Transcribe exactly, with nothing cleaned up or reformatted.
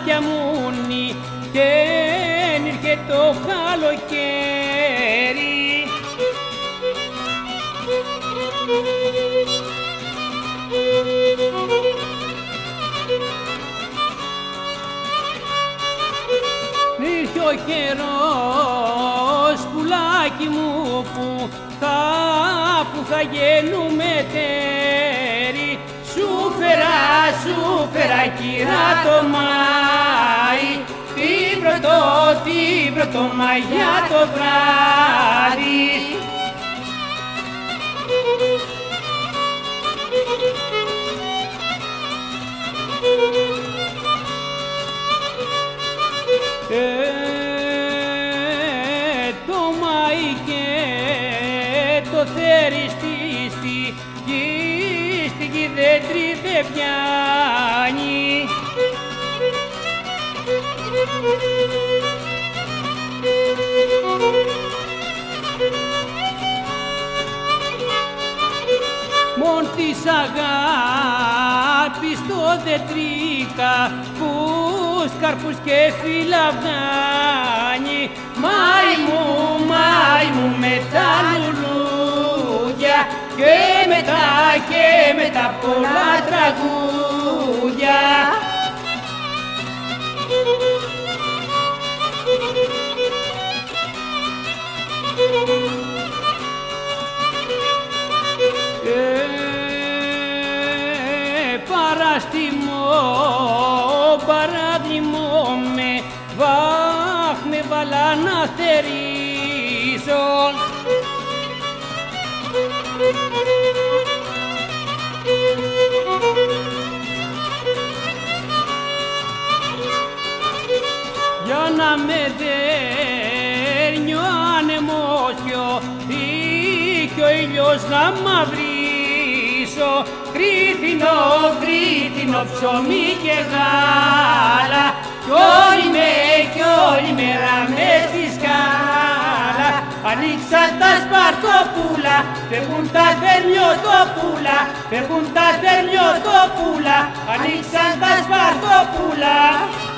διαμούνι και έρχεται το καλοκαίρι. Ήρθε ο καιρός, πουλάκι μου, που θα, που θα γίνουμε τέρι. Σου φέρα, σου φέρα, κυρά το Μάη, την πρώτο, την πρώτο Μαγιά το βράδυ. Ε, το Μάη και το θέρι στη γη, στη γη δέντρη δεν πιάνει. Μον της αγάπης το δεντρίκα που σκαρπούς και φυλαβδάνει. Μάη μου, Μάη μου με τα λουλούδια και μετά και μετά πολλά τραγούδια. Ε, παραστημώ, παράδειμο με βάχ με βάλα να θερήσω. Για να με δέρνει ο άνεμος και ο ήλιος να μαυρίσω. Κρίτινο, κρίτινο ψωμί και γάλα κι όλη με, κι όλη μέρα μες στη σκάλα. Ανοίξαν τα σπαρτοπούλα, φεύγουν τα θερμιωτοπούλα, φεύγουν τα θερμιωτοπούλα, ανοίξαν τα σπαρτοπούλα.